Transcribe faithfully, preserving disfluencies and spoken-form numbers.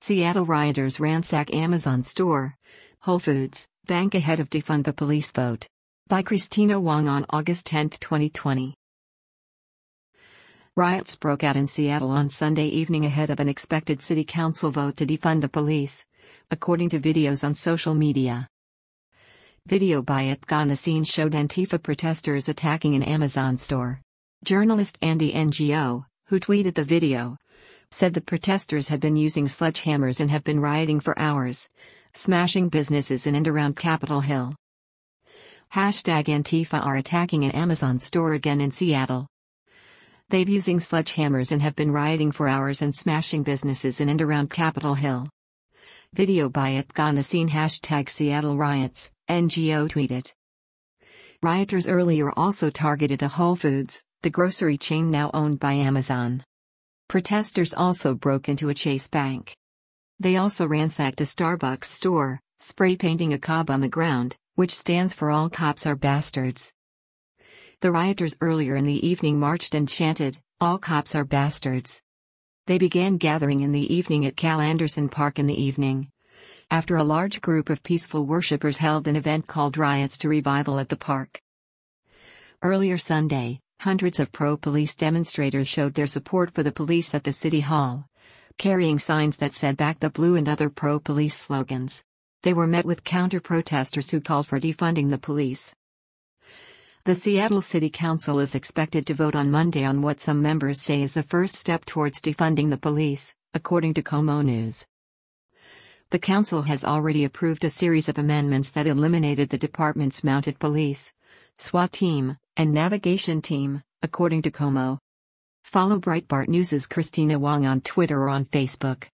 Seattle rioters ransack Amazon store, Whole Foods, bank ahead of defund the police vote. By Christina Wong on August tenth, twenty twenty. Riots broke out in Seattle on Sunday evening ahead of an expected city council vote to defund the police, according to videos on social media. Video by At On the Scene showed Antifa protesters attacking an Amazon store. Journalist Andy N G O, who tweeted the video, said the protesters had been using sledgehammers and have been rioting for hours, smashing businesses in and around Capitol Hill. Hashtag Antifa are attacking an Amazon store again in Seattle. They've using sledgehammers and have been rioting for hours and smashing businesses in and around Capitol Hill. Video by At On the Scene hashtag Seattle riots, N G O tweeted. Rioters earlier also targeted a Whole Foods, the grocery chain now owned by Amazon. Protesters also broke into a Chase Bank. They also ransacked a Starbucks store, spray painting a cob on the ground, which stands for All Cops Are Bastards. The rioters earlier in the evening marched and chanted, "All cops are bastards." They began gathering in the evening at Cal Anderson Park in the evening, after a large group of peaceful worshippers held an event called Riots to Revival at the park. Earlier Sunday, hundreds of pro-police demonstrators showed their support for the police at the City Hall, carrying signs that said "Back the Blue" and other pro-police slogans. They were met with counter-protesters who called for defunding the police. The Seattle City Council is expected to vote on Monday on what some members say is the first step towards defunding the police, according to KOMO News. The council has already approved a series of amendments that eliminated the department's mounted police, SWAT team, and navigation team, according to KOMO. Follow Breitbart News' Christina Wong on Twitter or on Facebook.